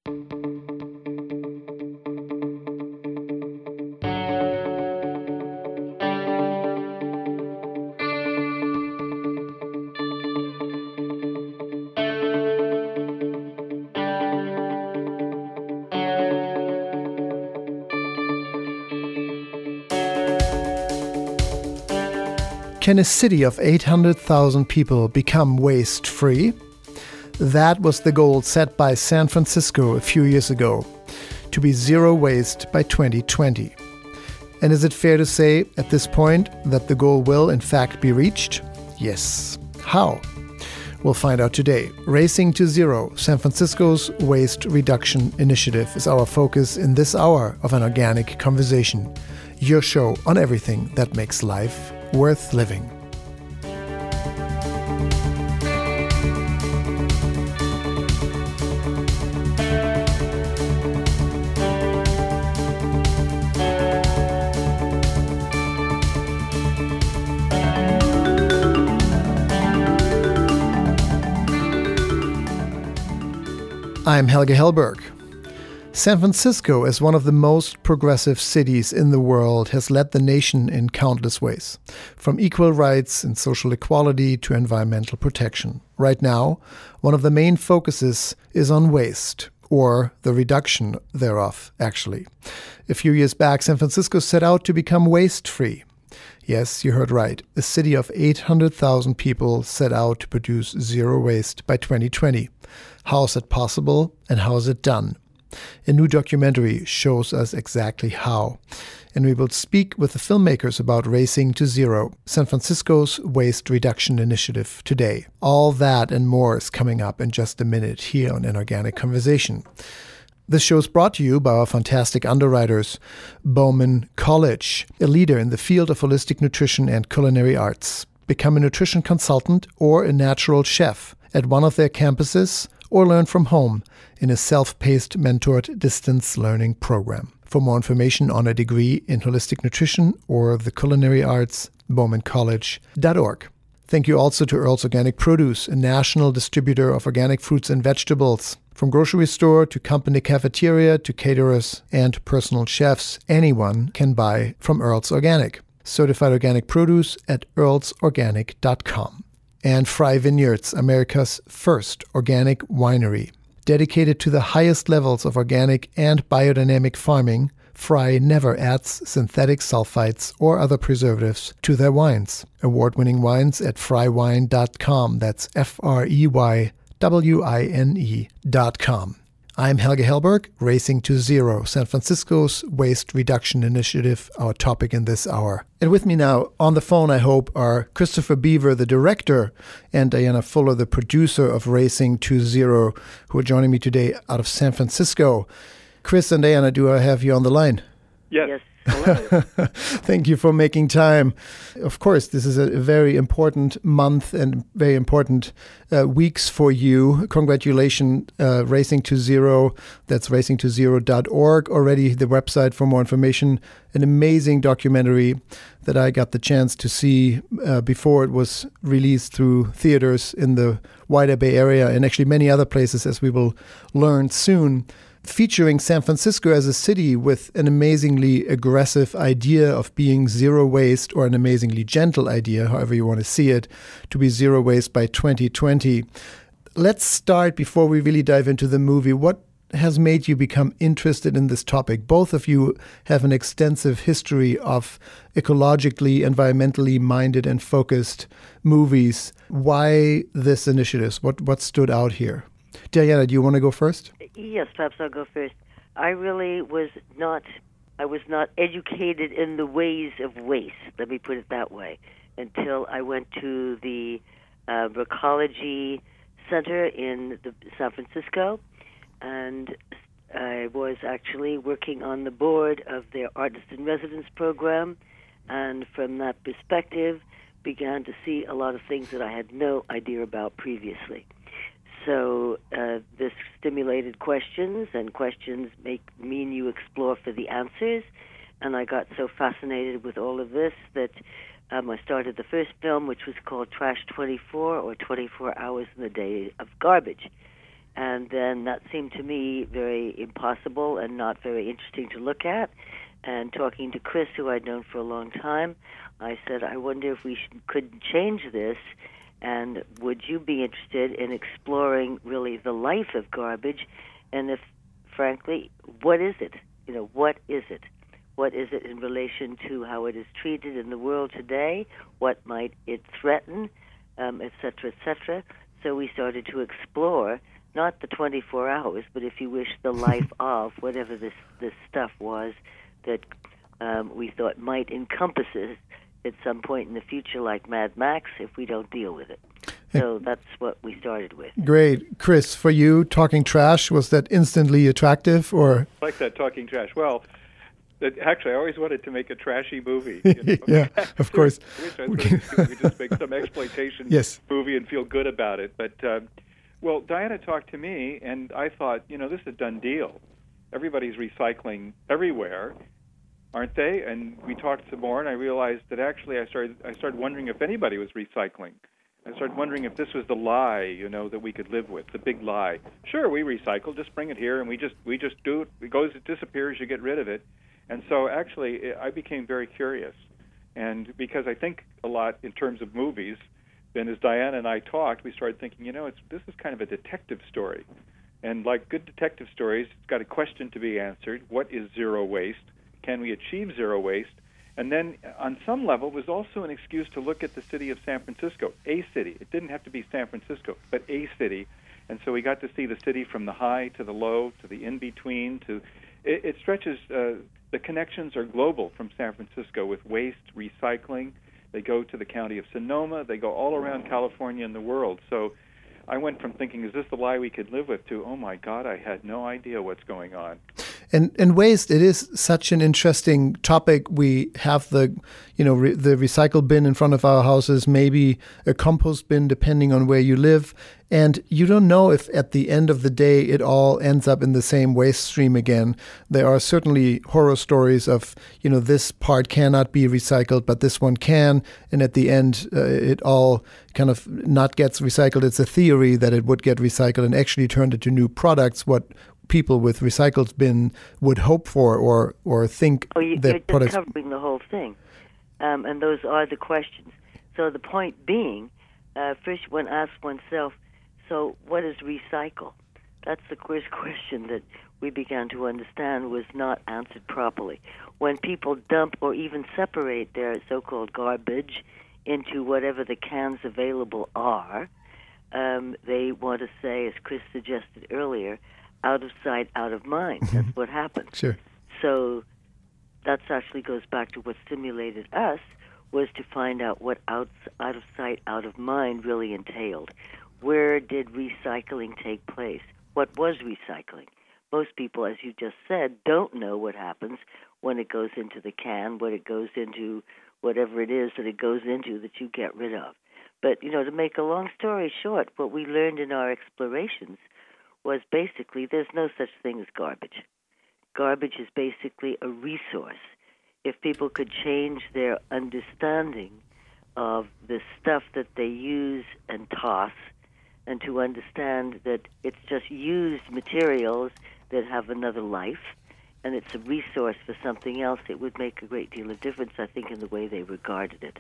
Can a city of 800,000 people become waste-free? That was the goal set by San Francisco a few years ago, to be zero waste by 2020. And is it fair to say at this point that the goal will in fact be reached? Yes. How? We'll find out today. Racing to Zero, San Francisco's waste reduction initiative, is our focus in this hour of An Organic Conversation, your show on everything that makes life worth living. I'm Helge Hellberg. San Francisco, as one of the most progressive cities in the world, has led the nation in countless ways, from equal rights and social equality to environmental protection. Right now, one of the main focuses is on waste, or the reduction thereof, actually. A few years back, San Francisco set out to become waste-free. Yes, you heard right. A city of 800,000 people set out to produce zero waste by 2020. How is it possible, and how is it done? A new documentary shows us exactly how. And we will speak with the filmmakers about Racing to Zero, San Francisco's waste reduction initiative, today. All that and more is coming up in just a minute here on An Organic Conversation. This show is brought to you by our fantastic underwriters, Bowman College, a leader in the field of holistic nutrition and culinary arts. Become a nutrition consultant or a natural chef at one of their campuses, or learn from home in a self-paced, mentored distance learning program. For more information on a degree in holistic nutrition or the culinary arts, bowmancollege.org. Thank you also to Earl's Organic Produce, a national distributor of organic fruits and vegetables. From grocery store to company cafeteria to caterers and personal chefs, anyone can buy from Earl's Organic. Certified organic produce at earlsorganic.com. And Fry Vineyards, America's first organic winery. Dedicated to the highest levels of organic and biodynamic farming, Fry never adds synthetic sulfites or other preservatives to their wines. Award-winning wines at frywine.com. That's FREYWINE.com. I'm Helge Hellberg, Racing to Zero, San Francisco's waste reduction initiative, our topic in this hour. And with me now on the phone, I hope, are Christopher Beaver, the director, and Diana Fuller, the producer of Racing to Zero, who are joining me today out of San Francisco. Chris and Diana, do I have you on the line? Yes. Thank you for making time. Of course, this is a very important month and very important weeks for you. Congratulations, Racing to Zero. That's racingtozero.org. Already the website for more information. An amazing documentary that I got the chance to see before it was released through theaters in the wider Bay Area and actually many other places, as we will learn soon. Featuring San Francisco as a city with an amazingly aggressive idea of being zero waste, or an amazingly gentle idea, however you want to see it, to be zero waste by 2020. Let's start, before we really dive into the movie, what has made you become interested in this topic? Both of you have an extensive history of ecologically, environmentally minded and focused movies. Why this initiative? What stood out here? Diana, do you want to go first? Yes, perhaps I'll go first. I really was not educated in the ways of waste, let me put it that way, until I went to the Recology Center in San Francisco, and I was actually working on the board of their Artist in Residence program, and from that perspective began to see a lot of things that I had no idea about previously. So this stimulated questions, and questions mean you explore for the answers. And I got so fascinated with all of this that I started the first film, which was called Trash 24, or 24 Hours in the Day of Garbage. And then that seemed to me very impossible and not very interesting to look at. And talking to Chris, who I'd known for a long time, I said, I wonder if we could change this, and would you be interested in exploring really the life of garbage, and if, frankly, what is it? What is it? What is it in relation to how it is treated in the world today? What might it threaten, et cetera, et cetera? So we started to explore not the 24 hours, but if you wish, the life of whatever this stuff was that we thought might encompass it at some point in the future, like Mad Max, if we don't deal with it. So that's what we started with. Great. Chris, for you, talking trash, was that instantly attractive? Or I like that, talking trash. Well, actually, I always wanted to make a trashy movie. Yeah, of course. We just make some exploitation movie and feel good about it. But, well, Diana talked to me, and I thought, this is a done deal. Everybody's recycling everywhere, aren't they? And we talked some more, and I realized that actually I started wondering if anybody was recycling. I started wondering if this was the lie, that we could live with, the big lie. Sure, we recycle, just bring it here, and we just do it. It disappears, you get rid of it. And so actually I became very curious. And because I think a lot in terms of movies, then as Diana and I talked, we started thinking, this is kind of a detective story. And like good detective stories, it's got a question to be answered. What is zero waste? Can we achieve zero waste? And then on some level, it was also an excuse to look at the city of San Francisco, a city. It didn't have to be San Francisco, but a city. And so we got to see the city from the high to the low to the in-between. It stretches, the connections are global from San Francisco with waste, recycling. They go to the county of Sonoma. They go all around California and the world. So I went from thinking, is this the lie we could live with, to, oh my God, I had no idea what's going on. And waste, it is such an interesting topic. We have the recycle bin in front of our houses, maybe a compost bin, depending on where you live. And you don't know if at the end of the day it all ends up in the same waste stream again. There are certainly horror stories of, this part cannot be recycled, but this one can. And at the end, it all kind of not gets recycled. It's a theory that it would get recycled and actually turned into new products, what people with recycled bin would hope for or think you're just covering the whole thing. And those are the questions. So the point being, first one asks oneself, so what is recycle? That's the first question that we began to understand was not answered properly. When people dump or even separate their so-called garbage into whatever the cans available are, they want to say, as Chris suggested earlier, out of sight, out of mind. That's what happened. Sure. So that actually goes back to what stimulated us, was to find out what out of sight, out of mind really entailed. Where did recycling take place? What was recycling? Most people, as you just said, don't know what happens when it goes into the can, when it goes into whatever it is that it goes into that you get rid of. But, to make a long story short, what we learned in our explorations was basically there's no such thing as garbage. Garbage is basically a resource. If people could change their understanding of the stuff that they use and toss, and to understand that it's just used materials that have another life, and it's a resource for something else, it would make a great deal of difference, I think, in the way they regarded it.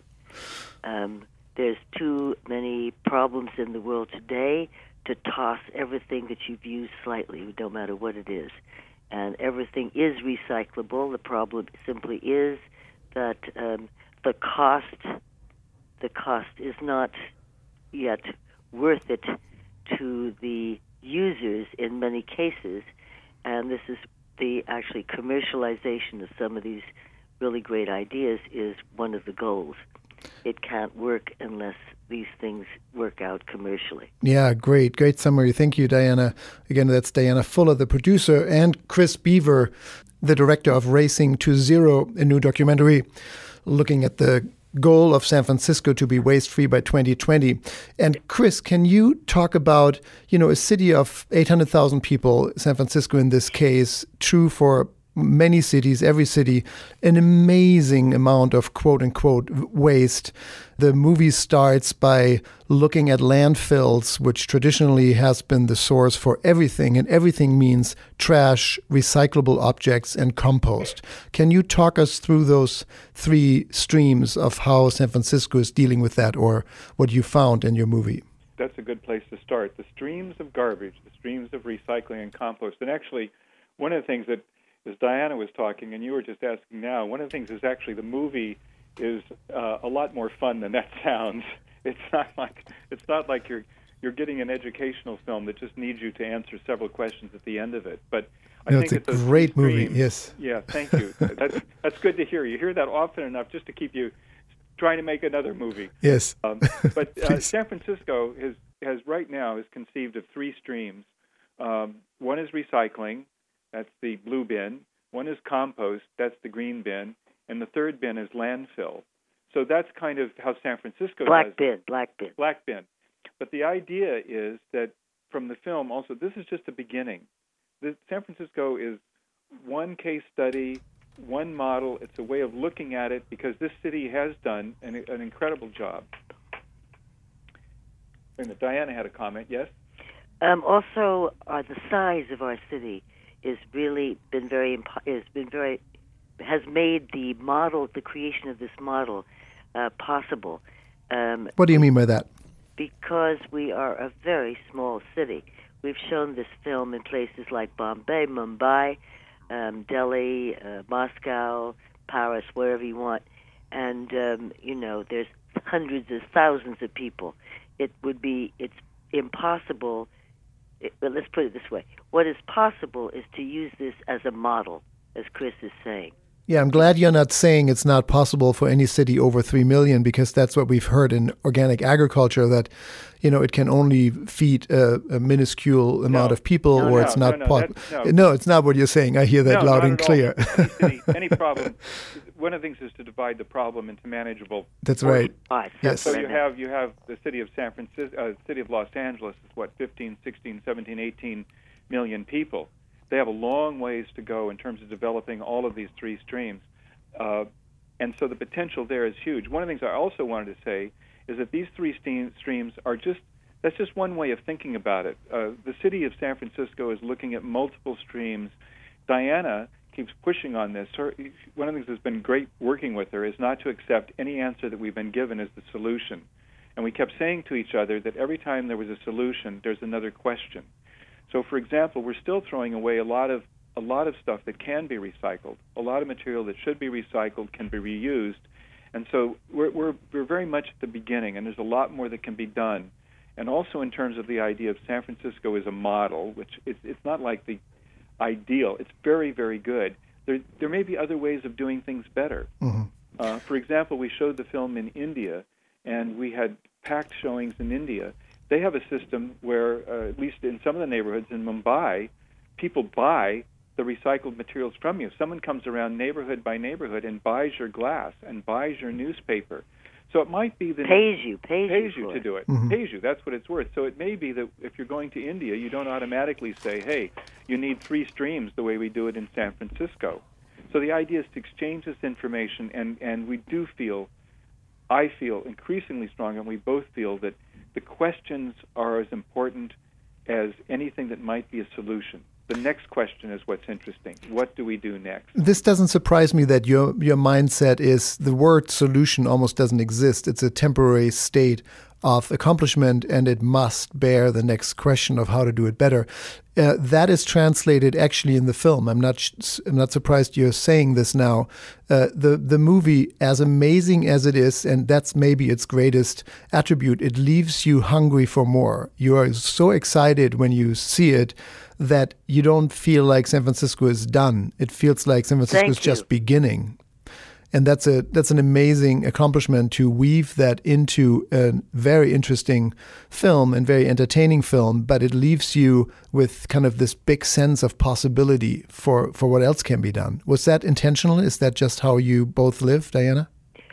There's too many problems in the world today to toss everything that you've used slightly, no matter what it is. And everything is recyclable. The problem simply is that the cost is not yet worth it to the users in many cases. And this is the actually commercialization of some of these really great ideas is one of the goals. It can't work unless these things work out commercially. Yeah, great summary. Thank you, Diana. Again, that's Diana Fuller, the producer, and Chris Beaver, the director of Racing to Zero, a new documentary looking at the goal of San Francisco to be waste-free by 2020. And Chris, can you talk about, a city of 800,000 people, San Francisco in this case, true for many cities, every city, an amazing amount of quote-unquote waste. The movie starts by looking at landfills, which traditionally has been the source for everything, and everything means trash, recyclable objects, and compost. Can you talk us through those three streams of how San Francisco is dealing with that, or what you found in your movie? That's a good place to start. The streams of garbage, the streams of recycling and compost. And actually, one of the things that, as Diana was talking and you were just asking now, one of the things is actually the movie is a lot more fun than that sounds. It's not like you're getting an educational film that just needs you to answer several questions at the end of it. But I think it's a great movie. Yes. Yeah, thank you. That's good to hear. You hear that often enough just to keep you trying to make another movie. Yes. But San Francisco has right now is conceived of three streams. One is recycling, that's the blue bin. One is compost, that's the green bin. And the third bin is landfill. So that's kind of how San Francisco Black does bin. Black bin. But the idea is that from the film also, this is just the beginning. San Francisco is one case study, one model. It's a way of looking at it because this city has done an incredible job. And Diana had a comment, yes? Also, the size of our city is really has made the model, the creation of this model, possible. What do you mean by that? Because we are a very small city. We've shown this film in places like Bombay, Mumbai, Delhi, Moscow, Paris, wherever you want. And, there's hundreds of thousands of people. It's impossible. But let's put it this way. What is possible is to use this as a model, as Chris is saying. Yeah, I'm glad you're not saying it's not possible for any city over 3 million, because that's what we've heard in organic agriculture, that, it can only feed a minuscule amount of people, or it's not possible. No, it's not what you're saying. I hear that loud and clear. Any problem. One of the things is to divide the problem into manageable. That's right. Yes. So you have the city of San Francisco, city of Los Angeles is 15, 16, 17, 18 million people. They have a long ways to go in terms of developing all of these three streams. And so the potential there is huge. One of the things I also wanted to say is that these three streams are that's just one way of thinking about it. The city of San Francisco is looking at multiple streams. Diana keeps pushing on this. One of the things that's been great working with her is not to accept any answer that we've been given as the solution. And we kept saying to each other that every time there was a solution, there's another question. So, for example, we're still throwing away a lot of stuff that can be recycled. A lot of material that should be recycled can be reused, and so we're very much at the beginning. And there's a lot more that can be done. And also in terms of the idea of San Francisco as a model, which it's not like the ideal. It's very, very good. There may be other ways of doing things better. Mm-hmm. For example, we showed the film in India, and we had packed showings in India. They have a system where, at least in some of the neighborhoods in Mumbai, people buy the recycled materials from you. Someone comes around neighborhood by neighborhood and buys your glass and buys your newspaper. So it might be that pays you to do it. Mm-hmm. Pays you. That's what it's worth. So it may be that if you're going to India, you don't automatically say, "Hey, you need three streams the way we do it in San Francisco." So the idea is to exchange this information, and we do feel, I feel increasingly strong, and we both feel that the questions are as important as anything that might be a solution. The next question is what's interesting. What do we do next? This doesn't surprise me that your mindset is the word solution almost doesn't exist. It's a temporary state of accomplishment, and it must bear the next question of how to do it better. That is translated actually in the film. I'm not surprised you're saying this now. The movie, as amazing as it is, and that's maybe its greatest attribute, it leaves you hungry for more. You are so excited when you see it that you don't feel like San Francisco is done. It feels like San Francisco is just beginning. And that's an amazing accomplishment to weave that into a very interesting film and very entertaining film, but it leaves you with kind of this big sense of possibility for what else can be done. Was that intentional? Is that just how you both live, Diana?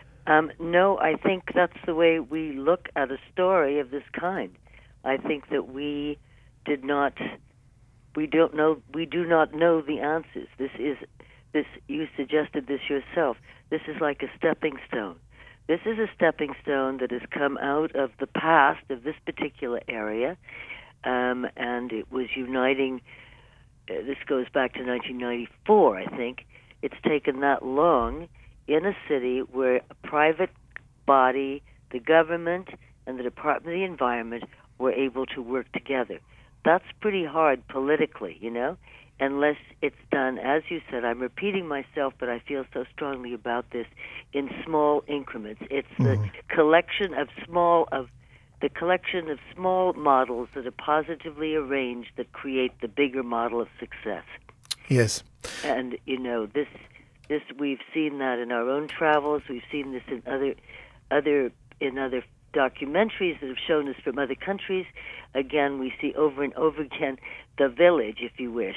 No, I think that's the way we look at a story of this kind. I think that we do not know the answers. this, you suggested this yourself, this is like a stepping stone. This is a stepping stone that has come out of the past of this particular area, and it was uniting. This goes back to 1994, I think. It's taken that long in a city where a private body, the government, and the Department of the Environment were able to work together. That's pretty hard politically, unless it's done, as you said, I'm repeating myself, but I feel so strongly about this, in small increments. It's the collection of small models that are positively arranged that create the bigger model of success. Yes. And this we've seen that in our own travels. We've seen this in other documentaries that have shown us from other countries. Again, we see over and over again the village, if you wish.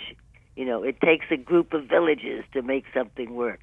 It takes a group of villages to make something work.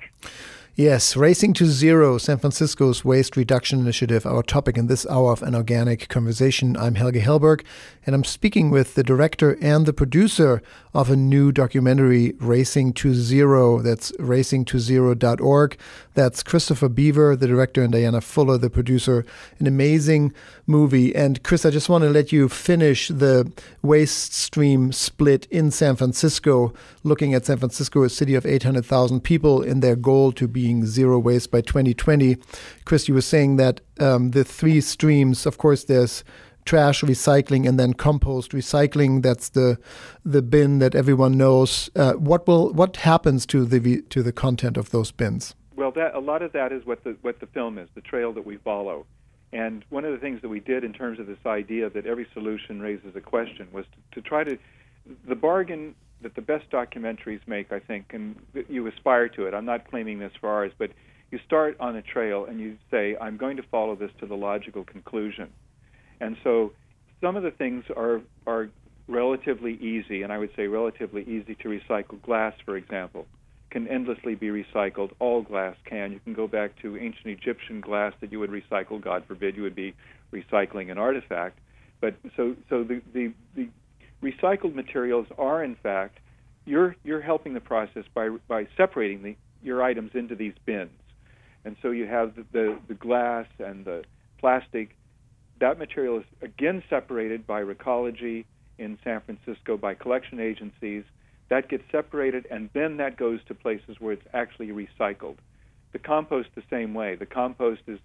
Yes, Racing to Zero, San Francisco's Waste Reduction Initiative, our topic in this hour of An Organic Conversation. I'm Helge Hellberg, and I'm speaking with the director and the producer of a new documentary, Racing to Zero. That's racingtozero.org. That's Christopher Beaver, the director, and Diana Fuller, the producer. An amazing movie. And Chris, I just want to let you finish the waste stream split in San Francisco, looking at San Francisco, a city of 800,000 people, in their goal to being zero waste by 2020. Chris, you were saying that the three streams, of course, there's trash, recycling, and then compost. Recycling, that's the bin that everyone knows. What happens to the content of those bins? Well, a lot of that is what the film is, the trail that we follow. And one of the things that we did in terms of this idea that every solution raises a question was to try to, the bargain that the best documentaries make, I think, and you aspire to it. I'm not claiming this for ours, but you start on a trail and you say, I'm going to follow this to the logical conclusion. And so some of the things are relatively easy, and I would say relatively easy to recycle. Glass, for example, can endlessly be recycled. All glass can. You can go back to ancient Egyptian glass that you would recycle. God forbid you would be recycling an artifact. But so the recycled materials are, in fact, you're helping the process by separating your items into these bins. And so you have the glass and the plastic. That material is again separated by Recology in San Francisco, by collection agencies. That gets separated, and then that goes to places where it's actually recycled. The compost the same way. The compost is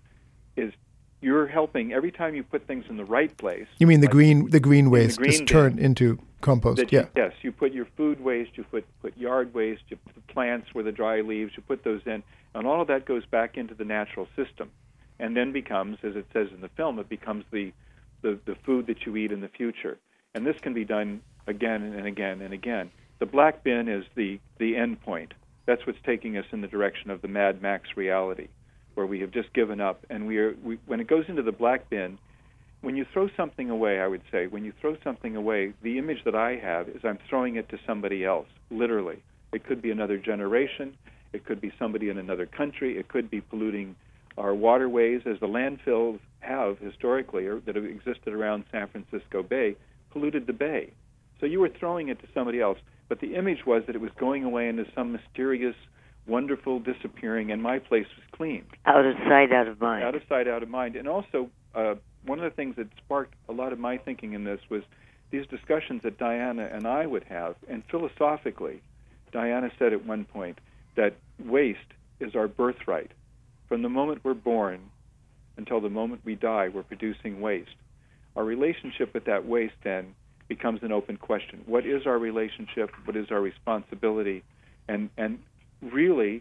you're helping every time you put things in the right place. You mean the green waste is turned into compost? Yes, you put your food waste, you put yard waste, you put plants where the dry leaves, you put those in, and all of that goes back into the natural system, and then becomes, as it says in the film, it becomes the food that you eat in the future. And this can be done again and again and again. The black bin is the end point. That's what's taking us in the direction of the Mad Max reality, where we have just given up. And when it goes into the black bin, when you throw something away, I would say, when you throw something away, the image that I have is I'm throwing it to somebody else, literally. It could be another generation. It could be somebody in another country. It could be polluting our waterways, as the landfills have historically, or that have existed around San Francisco Bay, polluted the bay. So you were throwing it to somebody else. But the image was that it was going away into some mysterious, wonderful disappearing, and my place was clean. Out of sight, out of mind. Out of sight, out of mind. And also, one of the things that sparked a lot of my thinking in this was these discussions that Diana and I would have. And philosophically, Diana said at one point that waste is our birthright. From the moment we're born until the moment we die, we're producing waste. Our relationship with that waste, then, becomes an open question. What is our relationship? What is our responsibility? And really,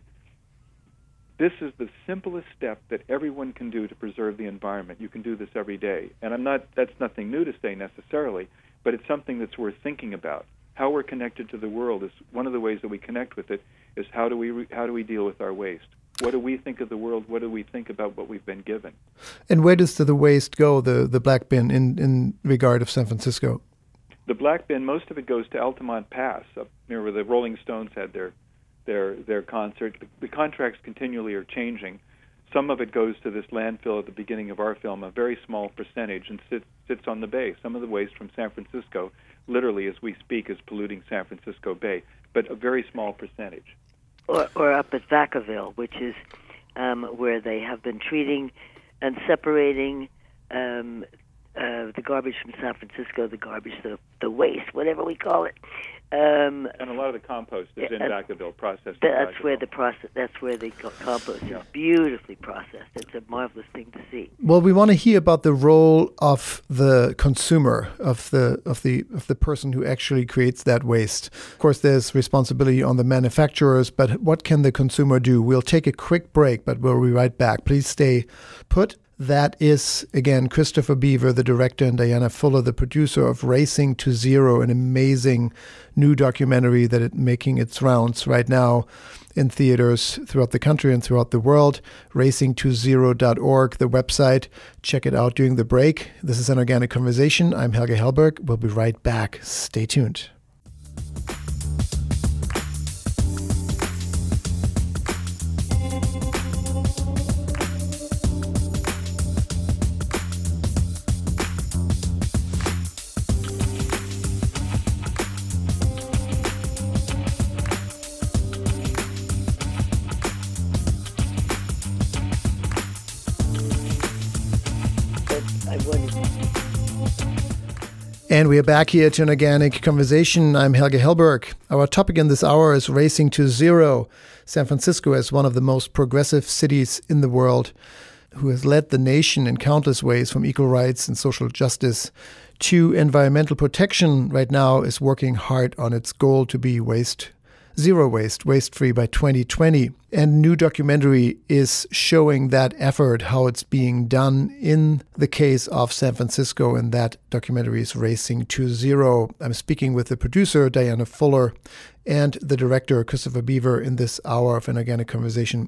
this is the simplest step that everyone can do to preserve the environment. You can do this every day. And that's nothing new to say necessarily, but it's something that's worth thinking about. How we're connected to the world is one of the ways that we connect with it, is how do we deal with our waste? What do we think of the world? What do we think about what we've been given? And where does the waste go, the black bin, in regard of San Francisco? The black bin, most of it goes to Altamont Pass, up near where the Rolling Stones had their concert. The contracts continually are changing. Some of it goes to this landfill at the beginning of our film, a very small percentage, and sits on the bay. Some of the waste from San Francisco, literally as we speak, is polluting San Francisco Bay, but a very small percentage. or up at Vacaville, which is where they have been treating and separating the garbage from San Francisco, the garbage, the waste, whatever we call it. And a lot of the compost is in Vacaville, processed. That's where the compost is beautifully processed. It's a marvelous thing to see. Well, we want to hear about the role of the consumer, of the person who actually creates that waste. Of course, there's responsibility on the manufacturers, but what can the consumer do? We'll take a quick break, but we'll be right back. Please stay put. That is, again, Christopher Beaver, the director, and Diana Fuller, the producer of Racing to Zero, an amazing new documentary that is making its rounds right now in theaters throughout the country and throughout the world. Racingtozero.org, the website. Check it out during the break. This is An Organic Conversation. I'm Helge Hellberg. We'll be right back. Stay tuned. And we are back here to An Organic Conversation. I'm Helge Hellberg. Our topic in this hour is Racing to Zero. San Francisco is one of the most progressive cities in the world, who has led the nation in countless ways, from equal rights and social justice to environmental protection. Right now is working hard on its goal to be zero waste-free by 2020. And new documentary is showing that effort, how it's being done in the case of San Francisco, and that documentary is Racing to Zero. I'm speaking with the producer, Diana Fuller, and the director, Christopher Beaver, in this hour of An Organic Conversation.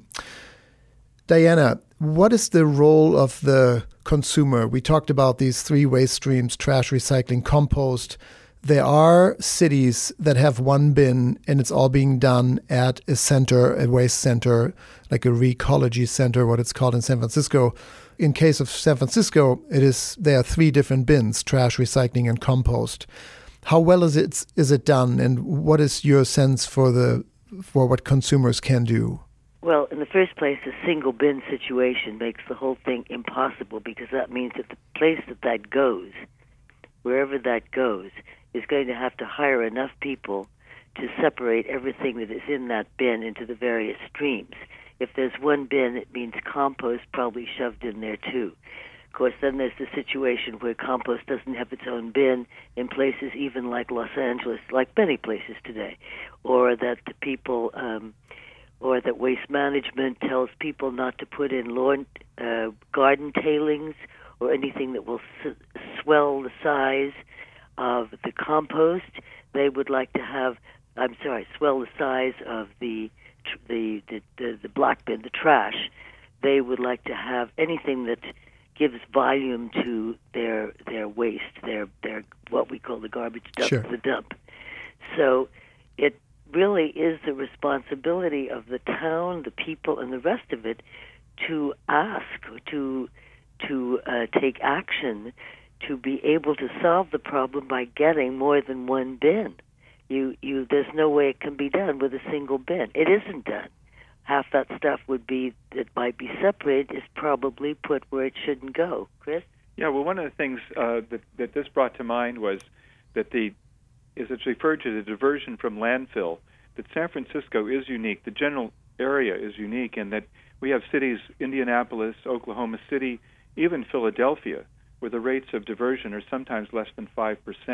Diana, what is the role of the consumer? We talked about these three waste streams: trash, recycling, compost. There are cities that have one bin, and it's all being done at a center, a waste center, like a Recology center, what it's called in San Francisco. In case of San Francisco, there are three different bins: trash, recycling, and compost. How well is it done, and what is your sense for what consumers can do? Well, in the first place, a single bin situation makes the whole thing impossible, because that means that the place that goes, wherever that goes, is going to have to hire enough people to separate everything that is in that bin into the various streams. If there's one bin, it means compost probably shoved in there too. Of course, then there's the situation where compost doesn't have its own bin in places even like Los Angeles, like many places today, or that the people, or that waste management tells people not to put in garden tailings or anything that will swell the size of the compost. They would like to have, swell the size of the black bin, the trash. They would like to have anything that gives volume to their waste, their what we call the garbage dump, sure. The dump. So it really is the responsibility of the town, the people, and the rest of it to ask, to take action, to be able to solve the problem by getting more than one bin. There's no way it can be done with a single bin. It isn't done. Half that stuff that might be separated is probably put where it shouldn't go. Chris? Yeah, well, one of the things that this brought to mind was that it's referred to the diversion from landfill, that San Francisco is unique. The general area is unique in that we have cities, Indianapolis, Oklahoma City, even Philadelphia, where the rates of diversion are sometimes less than 5%.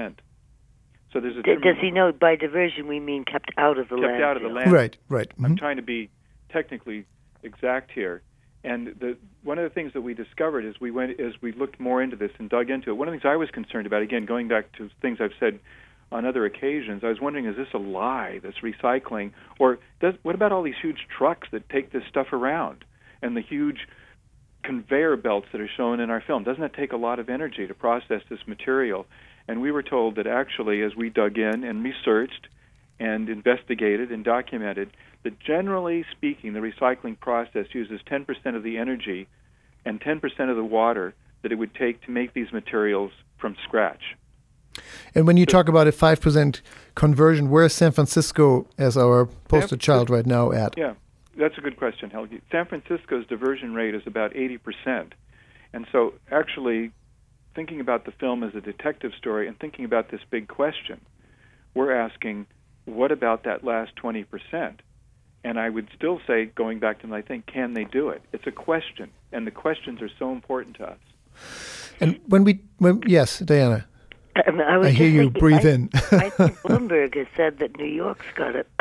So there's does he know by diversion we mean kept out of the landfill? Kept out of the landfill. Right. Mm-hmm. I'm trying to be technically exact here. And one of the things that we discovered as we looked more into this and dug into it, one of the things I was concerned about, again, going back to things I've said on other occasions, I was wondering, is this a lie, this recycling? Or what about all these huge trucks that take this stuff around, and the huge conveyor belts that are shown in our film? Doesn't it take a lot of energy to process this material? And we were told that actually, as we dug in and researched and investigated and documented, that generally speaking, the recycling process uses 10% of the energy and 10% of the water that it would take to make these materials from scratch. And when you talk about a 5% conversion, where is San Francisco as our poster child right now at? Yeah, that's a good question, Helgi. San Francisco's diversion rate is about 80%. And so actually thinking about the film as a detective story and thinking about this big question, we're asking, what about that last 20%? And I would still say, going back to, I think, can they do it? It's a question, and the questions are so important to us. And yes, Diana. I hear you breathe in. I think Bloomberg has said that New York's got a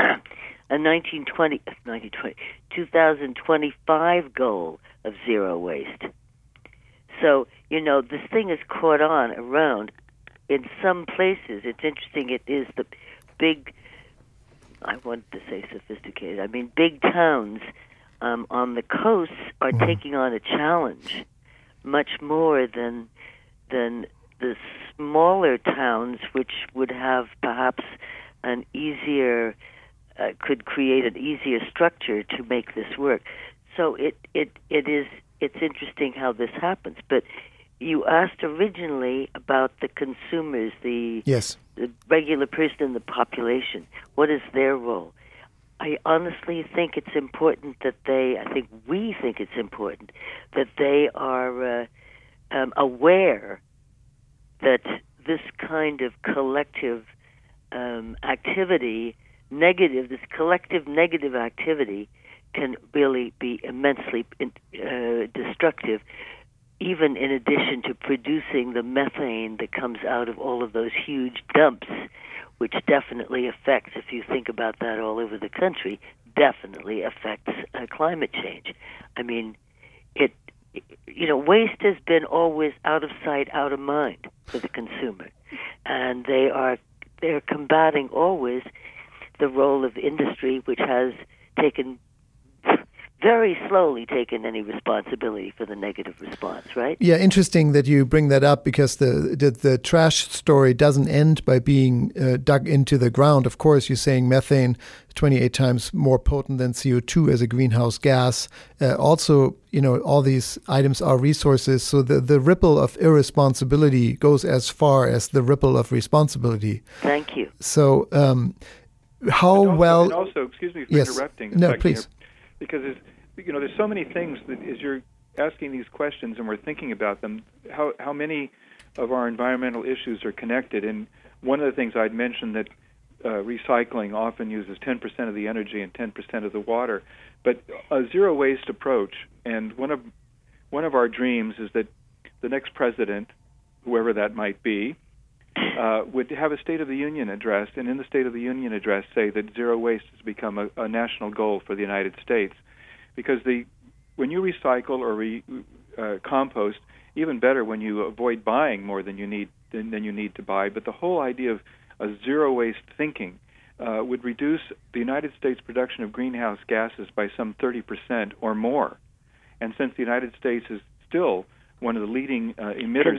2025 goal of zero waste. So, this thing is caught on around. In some places, it's interesting, it is the big, I wanted to say sophisticated, I mean big towns on the coasts are taking on a challenge much more than the smaller towns, which would have perhaps an easier, could create an easier structure to make this work. So it's interesting how this happens. But you asked originally about the consumers, the regular person in the population. What is their role? I honestly think it's important that we think it's important that they are aware that this kind of collective activity, this collective negative activity can really be immensely destructive, even in addition to producing the methane that comes out of all of those huge dumps, which definitely affects, if you think about that all over the country, definitely affects climate change. I mean, waste has been always out of sight, out of mind for the consumer, and they're combating always the role of industry, which has very slowly taken any responsibility for the negative response, right? Yeah, interesting that you bring that up, because the trash story doesn't end by being dug into the ground. Of course, you're saying methane 28 times more potent than CO2 as a greenhouse gas. Also, all these items are resources, so the ripple of irresponsibility goes as far as the ripple of responsibility. Thank you. So, And also, excuse me for interrupting. No, please. Because there's so many things that as you're asking these questions and we're thinking about them, how many of our environmental issues are connected. And one of the things I'd mentioned that recycling often uses 10% of the energy and 10% of the water, but a zero waste approach. And one of our dreams is that the next president, whoever that might be, would have a State of the Union address, and in the State of the Union address say that zero waste has become a national goal for the United States. Because when you recycle or compost, even better when you avoid buying more than you need to buy. But the whole idea of a zero waste thinking would reduce the United States production of greenhouse gases by some 30% or more. And since the United States is still one of the leading emitters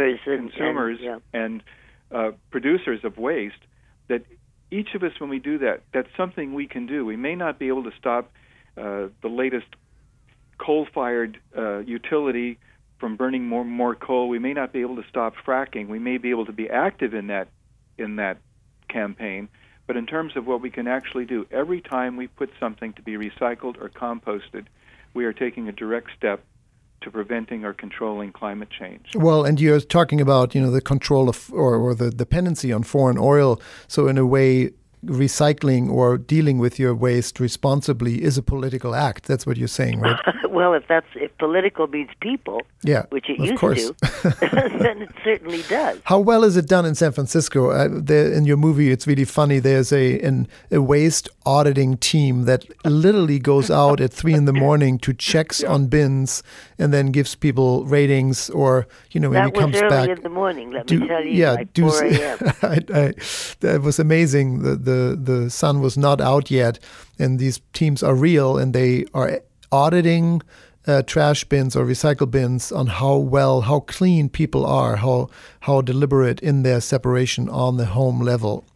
and producers of waste, that each of us, when we do that, that's something we can do. We may not be able to stop the latest coal-fired utility from burning more coal. We may not be able to stop fracking. We may be able to be active in that campaign. But in terms of what we can actually do, every time we put something to be recycled or composted, we are taking a direct step to preventing or controlling climate change. Well, and you're talking about, the control of or the dependency on foreign oil. So in a way, recycling or dealing with your waste responsibly is a political act. That's what you're saying, right? Well, if political means people, which it used to, then it certainly does. How well is it done in San Francisco? In your movie, it's really funny. There's a waste auditing team that literally goes out at 3 a.m. to checks on bins and then gives people ratings, or maybe comes back. That was early in the morning. Let me tell you, like 4 a.m. That was amazing. The sun was not out yet, and these teams are real, and they are auditing trash bins or recycle bins on how clean people are, how deliberate in their separation on the home level.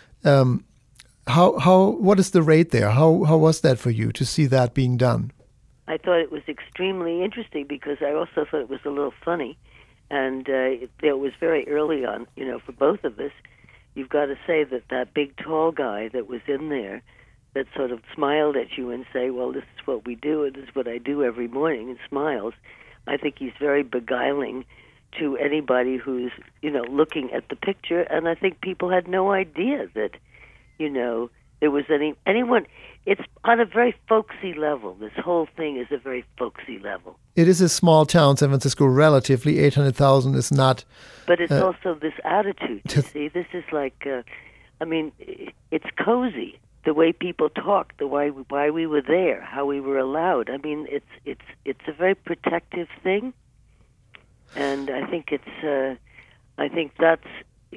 What is the rate there? How was that for you to see that being done? I thought it was extremely interesting, because I also thought it was a little funny And it was very early on, for both of us. You've got to say that big tall guy that was in there that sort of smiled at you and say, well, this is what we do, and this is what I do every morning, and smiles. I think he's very beguiling to anybody who's, looking at the picture. And I think people had no idea that, there was anyone. It's on a very folksy level. This whole thing is a very folksy level. It is a small town, San Francisco, relatively. 800,000 is not... But it's also this attitude, you see. This is like, it's cozy. The way people talk, why we were there, how we were allowed. I mean, it's a very protective thing. And I think that's,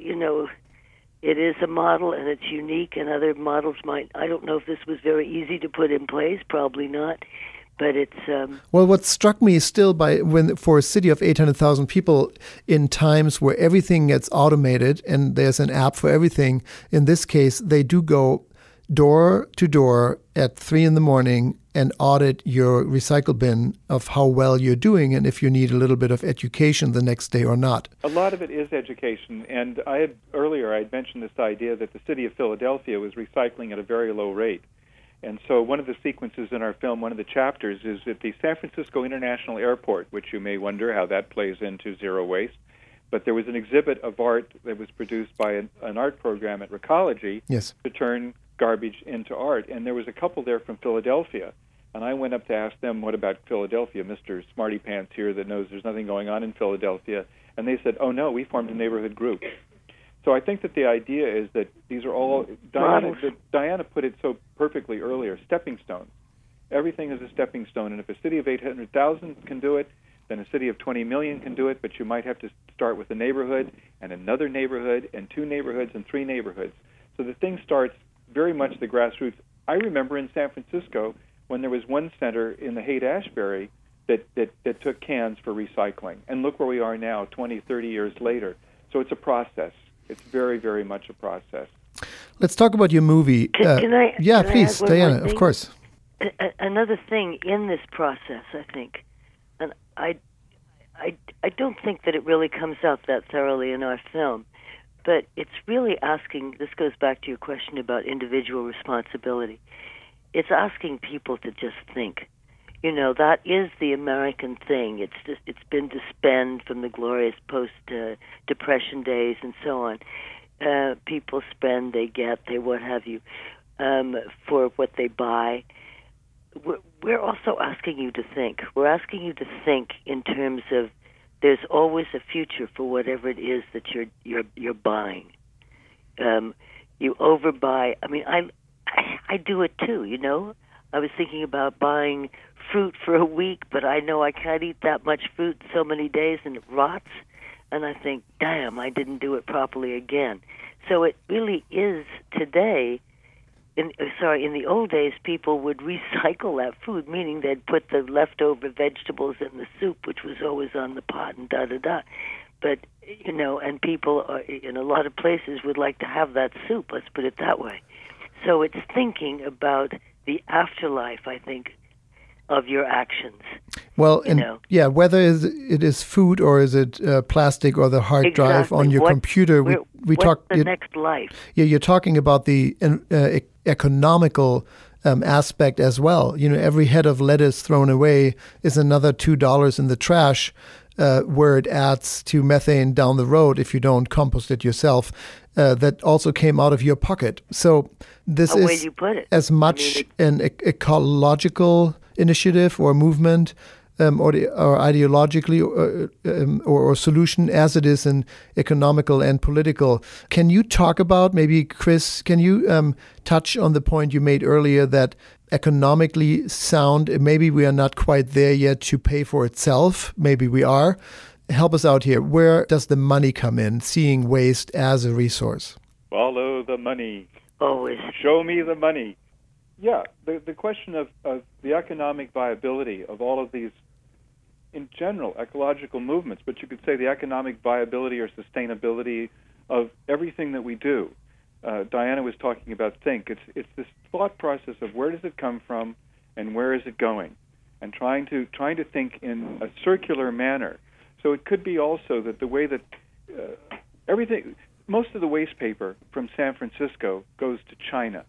it is a model, and it's unique, and other models might... I don't know if this was very easy to put in place, probably not, but it's... Well, what struck me still for a city of 800,000 people, in times where everything gets automated and there's an app for everything, in this case, they do go door to door at 3 a.m. and audit your recycle bin of how well you're doing and if you need a little bit of education the next day or not. A lot of it is education, and earlier I had mentioned this idea that the city of Philadelphia was recycling at a very low rate. And so one of the sequences in our film, one of the chapters, is at the San Francisco International Airport, which you may wonder how that plays into zero waste. But there was an exhibit of art that was produced by an art program at Recology to turn garbage into art. And there was a couple there from Philadelphia. And I went up to ask them, what about Philadelphia? Mr. Smarty Pants here that knows there's nothing going on in Philadelphia. And they said, oh, no, we formed a neighborhood group. So I think that the idea is that these are all, Diana put it so perfectly earlier, stepping stones. Everything is a stepping stone. And if a city of 800,000 can do it, then a city of 20 million can do it, but you might have to start with a neighborhood and another neighborhood and 2 neighborhoods and 3 neighborhoods. So the thing starts very much the grassroots. I remember in San Francisco when there was one center in the Haight-Ashbury that took cans for recycling. And look where we are now, 20, 30 years later. So it's a process. It's very, very much a process. Let's talk about your movie. Can I please, Diana, of course. Another thing in this process, I think, and I don't think that it really comes out that thoroughly in our film, but it's really asking, this goes back to your question about individual responsibility, it's asking people to just think. That is the American thing. It's been to spend from the glorious post-Depression days and so on. People spend, they get, they what have you, for what they buy. We're also asking you to think. We're asking you to think in terms of there's always a future for whatever it is that you're buying. You overbuy. I mean, I do it too. I was thinking about buying fruit for a week, but I know I can't eat that much fruit so many days and it rots. And I think, damn, I didn't do it properly again. So it really is today. In the old days, people would recycle that food, meaning they'd put the leftover vegetables in the soup, which was always on the pot, and da-da-da. But, and people in a lot of places would like to have that soup, let's put it that way. So it's thinking about the afterlife, I think, of your actions. Well, whether it is food or is it plastic or the hard drive on your computer. We talk the next life. Yeah, you're talking about the economical aspect as well. Every head of lettuce thrown away is another $2 in the trash, where it adds to methane down the road if you don't compost it yourself. That also came out of your pocket. So this is as much an ecological initiative or movement or ideologically or solution as it is an economical and political. Can you talk about, maybe Chris, can you touch on the point you made earlier that economically sound, maybe we are not quite there yet to pay for itself, maybe we are. Help us out here. Where does the money come in, seeing waste as a resource? Follow the money. Always. Show me the money. Yeah, the question of the economic viability of all of these, in general, ecological movements, but you could say the economic viability or sustainability of everything that we do. Diana was talking about think. It's this thought process of where does it come from and where is it going, and trying to think in a circular manner. So it could be also that the way that most of the waste paper from San Francisco goes to China.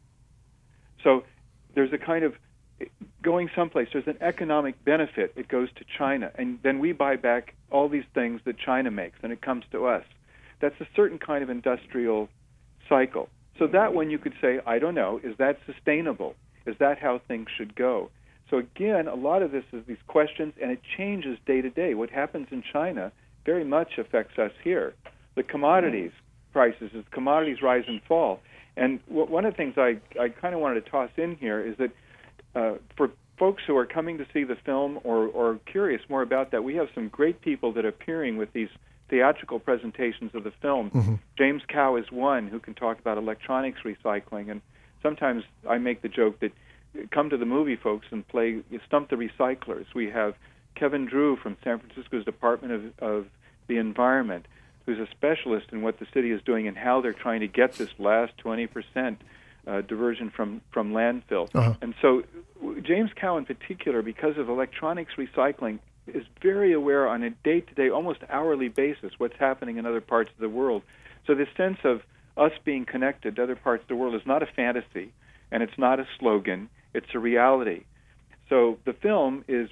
So there's a kind of going someplace, there's an economic benefit, it goes to China, and then we buy back all these things that China makes, and it comes to us. That's a certain kind of industrial cycle. So that one you could say, I don't know, is that sustainable? Is that how things should go? So again, a lot of this is these questions, and it changes day to day. What happens in China very much affects us here. The commodities prices, as commodities rise and fall. And one of the things I kind of wanted to toss in here is that for folks who are coming to see the film or curious more about that, we have some great people that are appearing with these theatrical presentations of the film. Mm-hmm. James Cow is one who can talk about electronics recycling, and sometimes I make the joke that come to the movie, folks, and play Stump the Recyclers. We have Kevin Drew from San Francisco's Department of the Environment, who's a specialist in what the city is doing and how they're trying to get this last 20% diversion from landfill. Uh-huh. And so James Cow in particular, because of electronics recycling, is very aware on a day-to-day, almost hourly basis what's happening in other parts of the world. So this sense of us being connected to other parts of the world is not a fantasy, and it's not a slogan, it's a reality. So the film is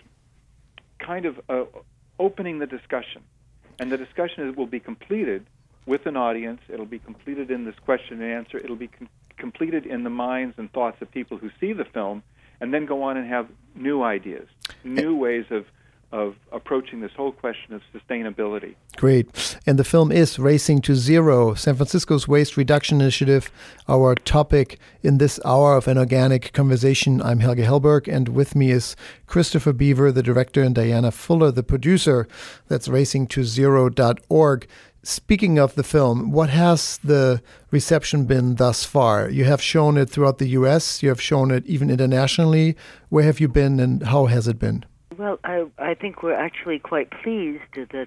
kind of opening the discussion, and the discussion will be completed with an audience. It'll be completed in this question and answer. It'll be completed in the minds and thoughts of people who see the film, and then go on and have new ideas, new ways of approaching this whole question of sustainability. Great. And the film is Racing to Zero, San Francisco's Waste Reduction Initiative, our topic in this hour of an organic conversation. I'm Helge Hellberg, and with me is Christopher Beaver, the director, and Diana Fuller, the producer. That's racingtozero.org. Speaking of the film, what has the reception been thus far? You have shown it throughout the U.S., you have shown it even internationally. Where have you been, and how has it been? Well, I think we're actually quite pleased that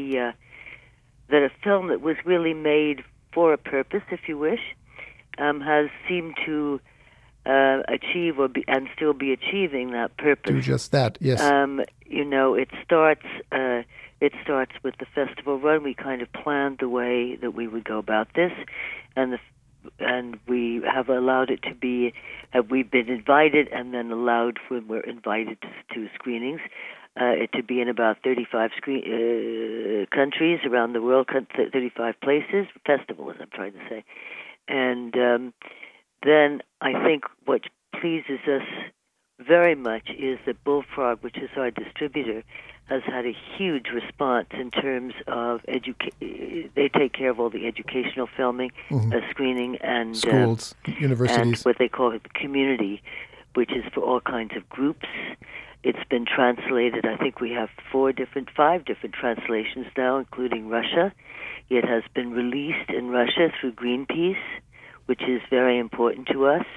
that a film that was really made for a purpose, if you wish, has seemed to achieve and still be achieving that purpose. Do just that, yes. It starts with the festival run. We kind of planned the way that we would go about this, and we have allowed it to be. We've been invited and then allowed, when we're invited to screenings, it to be in about 35 countries around the world, 35 places, festival, as I'm trying to say. And then I think what pleases us very much is that Bullfrog, which is our distributor, has had a huge response in terms of they take care of all the educational filming, screening, and schools, universities, and what they call the community, which is for all kinds of groups. It's been translated. I think we have 5 different translations now, including Russia. It has been released in Russia through Greenpeace, which is very important to us.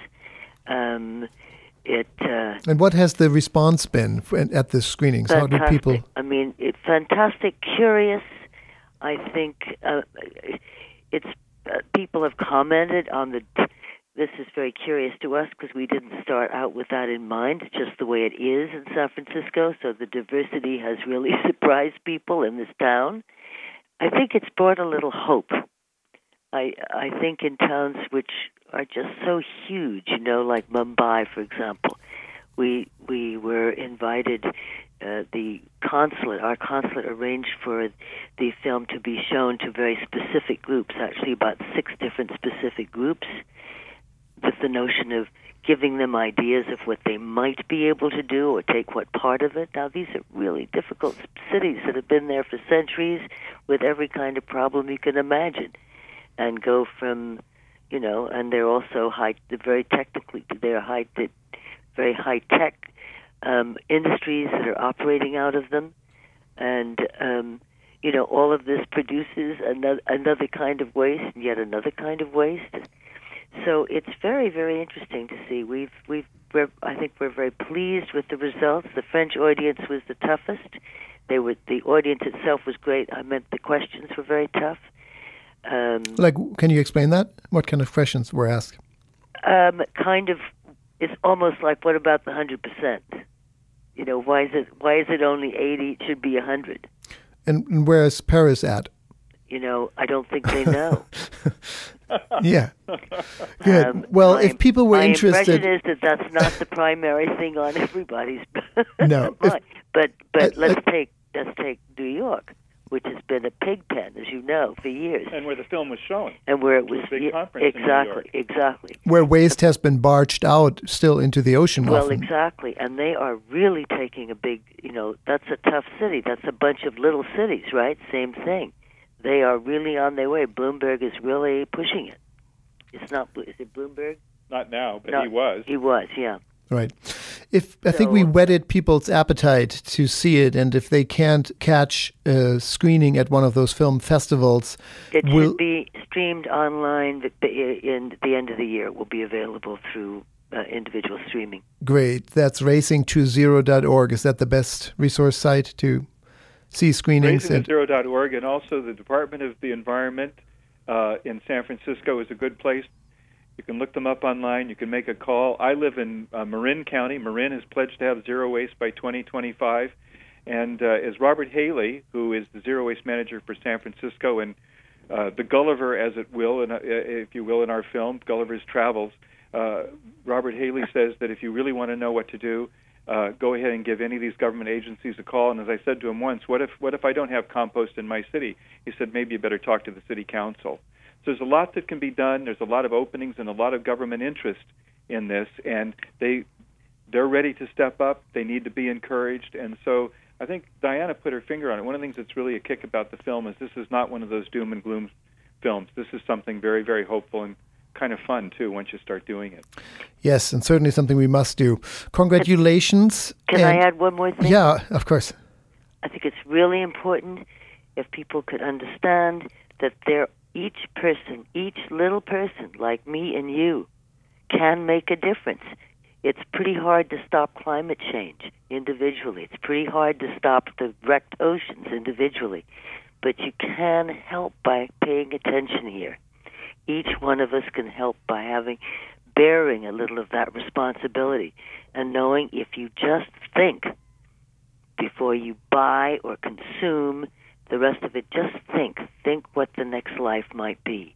And what has the response been at the screenings? Fantastic. How do people? I mean, it's fantastic, curious. I think it's people have commented on the. This is very curious to us because we didn't start out with that in mind. It's just the way it is in San Francisco. So the diversity has really surprised people in this town. I think it's brought a little hope. I think in towns which are just so huge, like Mumbai, for example. We were invited, our consulate arranged for the film to be shown to very specific groups, actually about 6 different specific groups, with the notion of giving them ideas of what they might be able to do or take what part of it. Now, these are really difficult cities that have been there for centuries with every kind of problem you can imagine, and go from, and they're also very high-tech industries that are operating out of them, and all of this produces another kind of waste and yet another kind of waste. So it's very, very interesting to see. I think we're very pleased with the results. The French audience was the toughest. The audience itself was great. I meant the questions were very tough. Can you explain that? What kind of questions were asked? It's almost like, what about the 100%? Why is it only 80? It should be 100. And where is Paris at? I don't think they know. Yeah. Good. Well, if people were interested... My impression is that that's not the primary thing on everybody's no. mind. But let's take New York, which has been a pig pen, as you know, for years. And where the film was shown. And where it was a big conference in New York. Exactly. Where waste has been barged out still into the ocean. Well, often. Exactly. And they are really taking a big, that's a tough city. That's a bunch of little cities, right? Same thing. They are really on their way. Bloomberg is really pushing it. Is it Bloomberg? Not now, but he was. He was, yeah. Right. I think we whetted people's appetite to see it, and if they can't catch a screening at one of those film festivals... It should be streamed online in the end of the year. It will be available through individual streaming. Great. That's racingtozero.org. Is that the best resource site to see screenings? Racingtozero.org, and also the Department of the Environment in San Francisco is a good place. You can look them up online. You can make a call. I live in Marin County. Marin has pledged to have zero waste by 2025. And as Robert Haley, who is the zero waste manager for San Francisco, and the Gulliver, as it will, if you will, in our film, Gulliver's Travels, Robert Haley says that if you really want to know what to do, go ahead and give any of these government agencies a call. And as I said to him once, what if I don't have compost in my city? He said, maybe you better talk to the city council. So there's a lot that can be done. There's a lot of openings and a lot of government interest in this, and they're ready to step up. They need to be encouraged. And so I think Diana put her finger on it. One of the things that's really a kick about the film is this is not one of those doom and gloom films. This is something very, very hopeful and kind of fun, too, once you start doing it. Yes, and certainly something we must do. Congratulations. Can I add one more thing? Yeah, of course. I think it's really important if people could understand that each person, each little person like me and you, can make a difference. It's pretty hard to stop climate change individually. It's pretty hard to stop the wrecked oceans individually. But you can help by paying attention here. Each one of us can help by bearing a little of that responsibility and knowing if you just think before you buy or consume the rest of it, just think what the next life might be.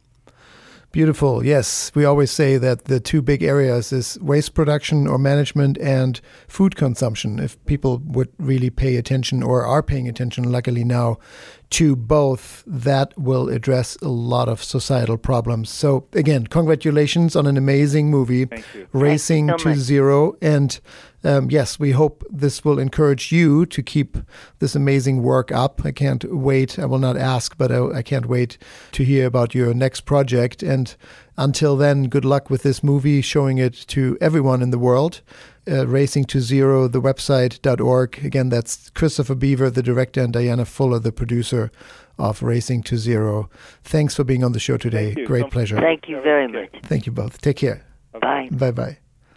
Beautiful. Yes, we always say that the two big areas is waste production or management and food consumption. If people would really pay attention or are paying attention, luckily now, to both, that will address a lot of societal problems. So again, congratulations on an amazing movie, Thank you. Racing to Zero. And yes, we hope this will encourage you to keep this amazing work up. I can't wait. I will not ask, but I can't wait to hear about your next project. And until then, good luck with this movie, showing it to everyone in the world. Racing to Zero, the website.org. Again, that's Christopher Beaver, the director, and Diana Fuller, the producer of Racing to Zero. Thanks for being on the show today. Great pleasure. Thank you very much. Thank you both. Take care. Bye. Bye-bye.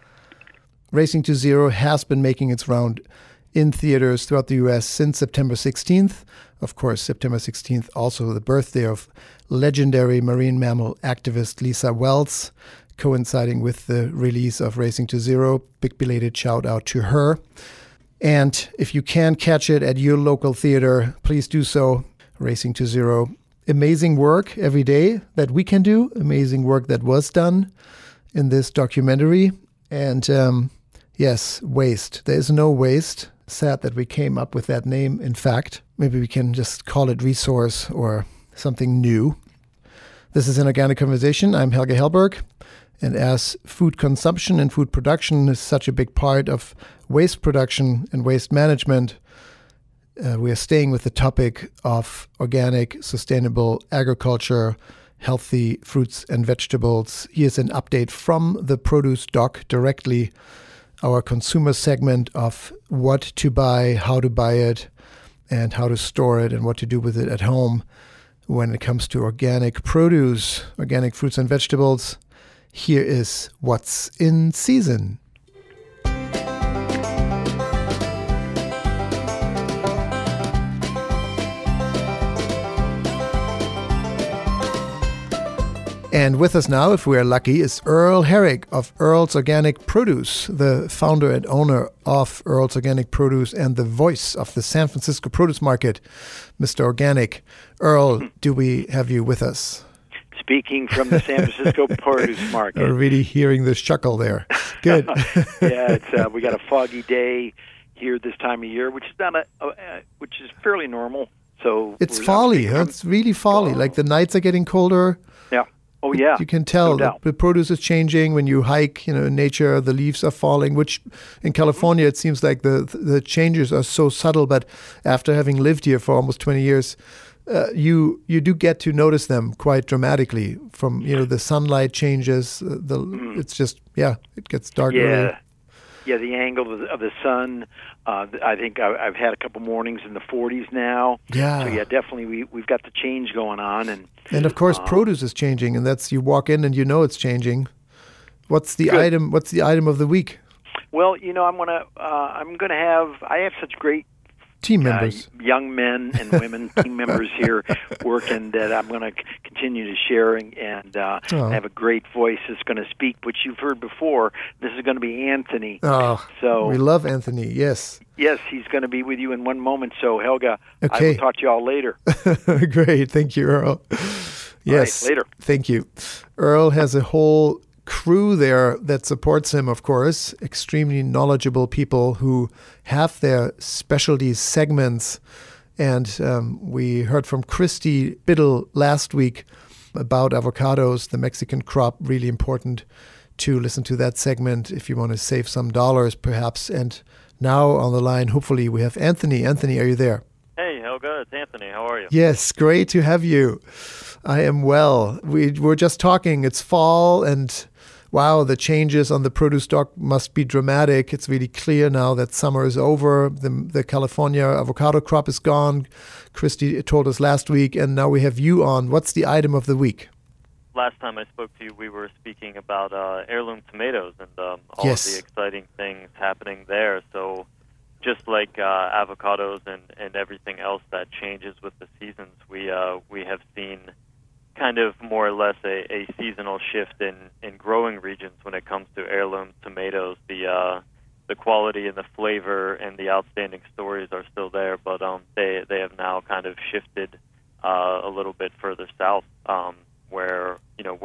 Racing to Zero has been making its round in theaters throughout the U.S. since September 16th. Of course, September 16th, also the birthday of legendary marine mammal activist Lisa Wells, coinciding with the release of Racing to Zero. Big belated shout out to her. And if you can catch it at your local theater, please do so. Racing to Zero. Amazing work every day that we can do. Amazing work that was done in this documentary. And yes, waste. There is no waste. Sad that we came up with that name, in fact. Maybe we can just call it resource or something new. This is an Organic Conversation. I'm Helge Hellberg. And as food consumption and food production is such a big part of waste production and waste management, we are staying with the topic of organic, sustainable agriculture, healthy fruits and vegetables. Here's an update from the Produce Doc directly, our consumer segment of what to buy, how to buy it, and how to store it, and what to do with it at home when it comes to organic produce, organic fruits and vegetables. Here is what's in season. And with us now, if we are lucky, is Earl Herrick of Earl's Organic Produce, the founder and owner of Earl's Organic Produce and the voice of the San Francisco produce market, Mr. Organic. Earl, do we have you with us? Speaking from the San Francisco produce market. I'm really hearing the chuckle there. Good. Yeah, it's we got a foggy day here this time of year, which is not which is fairly normal. So it's folly. Huh? It's really folly. Like the nights are getting colder. Yeah. Oh yeah. You can tell that the produce is changing when you hike. In nature, the leaves are falling. Which in California, it seems like the changes are so subtle. But after having lived here for almost 20 years. You do get to notice them quite dramatically from the sunlight changes. It's just it gets dark. Early. Yeah, the angle of the sun. I think I've had a couple mornings in the 40s now. Yeah. So definitely we've got the change going on, and of course produce is changing, and that's you walk in and it's changing. What's the item? What's the item of the week? Well, I have such great team members, young men and women, team members here working that I'm going to continue to share, and I have a great voice that's going to speak, which you've heard before. This is going to be Anthony. Oh, so we love Anthony. Yes, he's going to be with you in one moment. So Helga, okay. I will talk to you all later. Great, thank you, Earl. Yes, right, later. Thank you. Earl has a whole crew there that supports him, of course, extremely knowledgeable people who have their specialty segments. And we heard from Christy Biddle last week about avocados, the Mexican crop, really important to listen to that segment if you want to save some dollars, perhaps. And now on the line, hopefully, we have Anthony. Anthony, are you there? Hey, Helga, it's Anthony. How are you? Yes, great to have you. I am well. We were just talking. It's fall and wow, the changes on the produce stock must be dramatic. It's really clear now that summer is over. The California avocado crop is gone. Christy told us last week, and now we have you on. What's the item of the week? Last time I spoke to you, we were speaking about heirloom tomatoes and all of the exciting things happening there. So just like avocados and everything else that changes with the seasons, we have seen kind of more or less a seasonal shift in growing regions when it comes to heirloom tomatoes. The quality and the flavor and the outstanding stories are still there, but they have now kind of shifted a little bit further south, where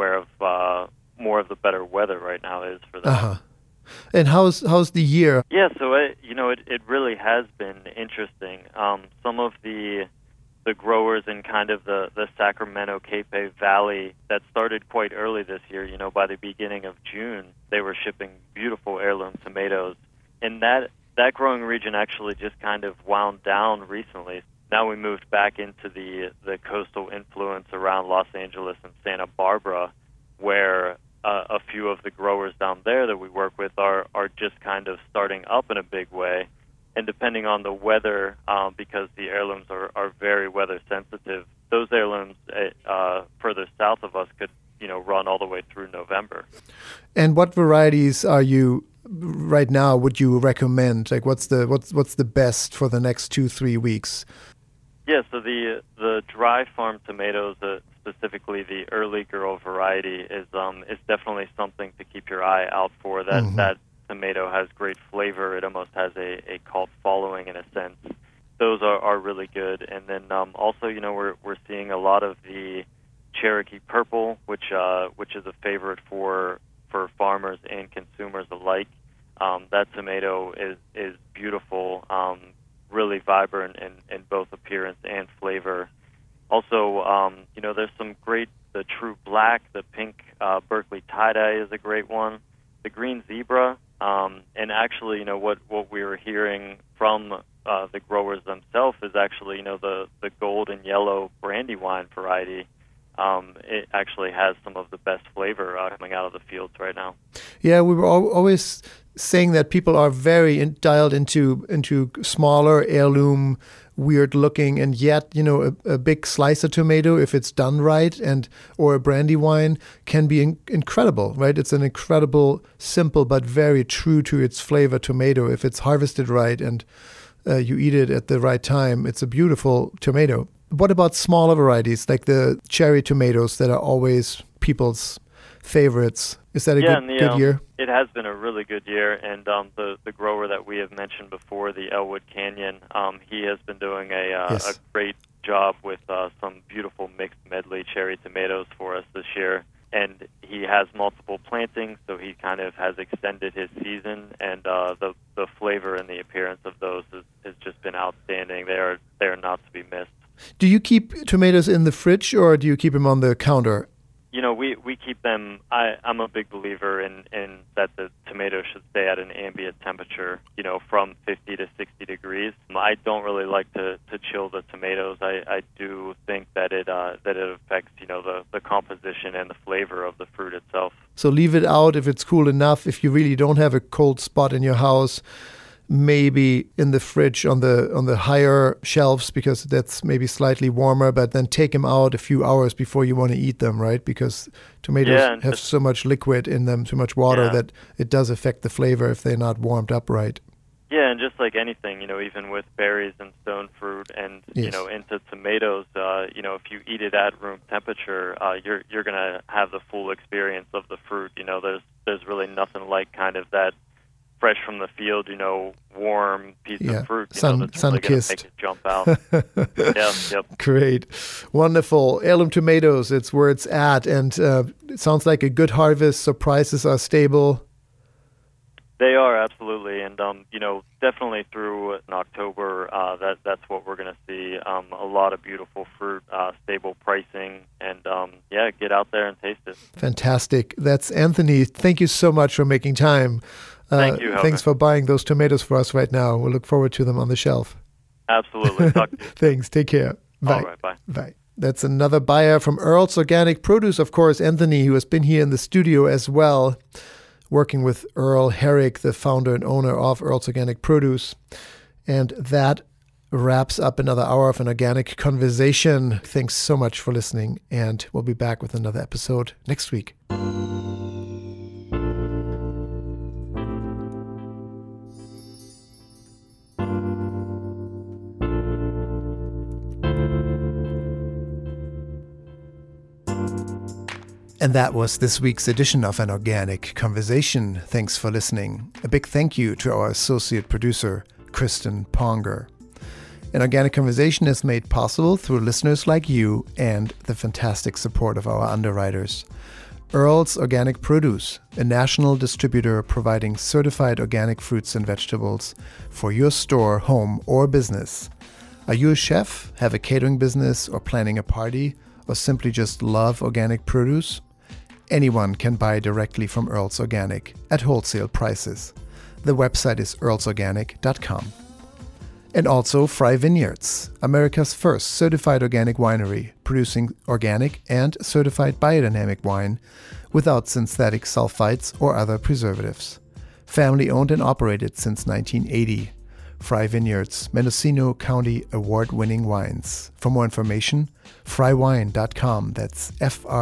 more of the better weather right now is for them. Uh-huh. And how's the year? Yeah, so it really has been interesting. Some of the growers in kind of the Sacramento Cape Valley that started quite early this year, by the beginning of June, they were shipping beautiful heirloom tomatoes. And that growing region actually just kind of wound down recently. Now we moved back into the coastal influence around Los Angeles and Santa Barbara, where a few of the growers down there that we work with are just kind of starting up in a big way. And depending on the weather, because the heirlooms are very weather sensitive, those heirlooms further south of us could, run all the way through November. And what varieties are you right now would you recommend? Like, what's the best for the next 2-3 weeks? Yeah, so the dry farm tomatoes, specifically the early girl variety, is definitely something to keep your eye out for. That tomato has great flavor. It almost has a cult following in a sense. Those are really good. And then also, we're seeing a lot of the Cherokee Purple, which is a favorite for farmers and consumers alike. That tomato is beautiful, really vibrant in both appearance and flavor. Also, there's some great, the True Black, the pink Berkeley Tie-Dye is a great one. The Green Zebra, and actually, what we were hearing from the growers themselves is actually, the gold and yellow Brandywine variety. It actually has some of the best flavor coming out of the fields right now. Yeah, we were always saying that people are very dialed into smaller heirloom, weird looking, and yet a big slice of tomato, if it's done right, or a Brandywine, can be incredible, right? It's an incredible, simple but very true to its flavor tomato. If it's harvested right and you eat it at the right time, it's a beautiful tomato. What about smaller varieties like the cherry tomatoes that are always people's favorites. Is that a good year? It has been a really good year, and the grower that we have mentioned before, the Elwood Canyon, he has been doing a great job with some beautiful mixed medley cherry tomatoes for us this year. And he has multiple plantings, so he kind of has extended his season, and the flavor and the appearance of those has just been outstanding. They are not to be missed. Do you keep tomatoes in the fridge, or do you keep them on the counter? We keep them. I'm a big believer in that the tomatoes should stay at an ambient temperature, from 50 to 60 degrees. I don't really like to chill the tomatoes. I do think that it affects, the composition and the flavor of the fruit itself. So leave it out if it's cool enough. If you really don't have a cold spot in your house, maybe in the fridge on the higher shelves, because that's maybe slightly warmer, but then take them out a few hours before you want to eat them, right? Because tomatoes have so much liquid in them, too much water, that it does affect the flavor if they're not warmed up right. Yeah, and just like anything, even with berries and stone fruit and, into tomatoes, if you eat it at room temperature, you're going to have the full experience of the fruit. There's really nothing like kind of that fresh from the field, warm piece of fruit, that's really going to make it jump out. Yep. Great. Wonderful. Heirloom tomatoes, it's where it's at. And it sounds like a good harvest, so prices are stable. They are, absolutely. And, definitely through October, that's what we're going to see. A lot of beautiful fruit, stable pricing, and, get out there and taste it. Fantastic. That's Anthony. Thank you so much for making time. Thank you, Helga. Thanks for buying those tomatoes for us right now. We'll look forward to them on the shelf. Absolutely. Talk to you. Thanks. Take care. Bye. All right. Bye. Bye. That's another buyer from Earl's Organic Produce, of course, Anthony, who has been here in the studio as well, working with Earl Herrick, the founder and owner of Earl's Organic Produce. And that wraps up another hour of an organic conversation. Thanks so much for listening, and we'll be back with another episode next week. And that was this week's edition of An Organic Conversation. Thanks for listening. A big thank you to our associate producer, Kristen Ponger. An Organic Conversation is made possible through listeners like you and the fantastic support of our underwriters. Earl's Organic Produce, a national distributor providing certified organic fruits and vegetables for your store, home, or business. Are you a chef, have a catering business, or planning a party, or simply just love organic produce? Anyone can buy directly from Earl's Organic at wholesale prices. The website is earlsorganic.com. And also Frey Vineyards, America's first certified organic winery, producing organic and certified biodynamic wine without synthetic sulfites or other preservatives. Family owned and operated since 1980. Frey Vineyards, Mendocino County award-winning wines. For more information, freywine.com. That's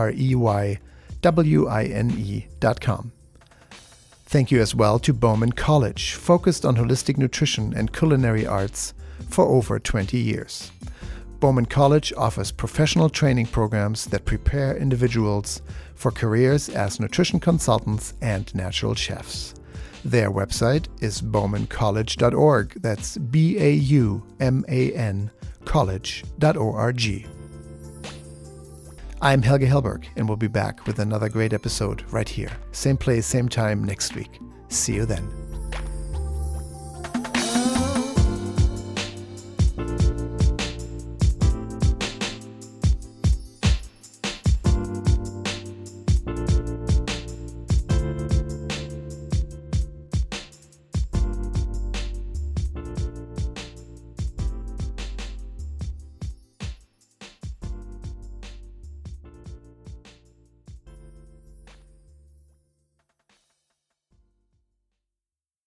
FREYWINE.com. Thank you as well to Bowman College, focused on holistic nutrition and culinary arts for over 20 years. Bowman College offers professional training programs that prepare individuals for careers as nutrition consultants and natural chefs. Their website is bowmancollege.org. That's BAUMAN college.org. I'm Helge Hellberg, and we'll be back with another great episode right here. Same place, same time next week. See you then.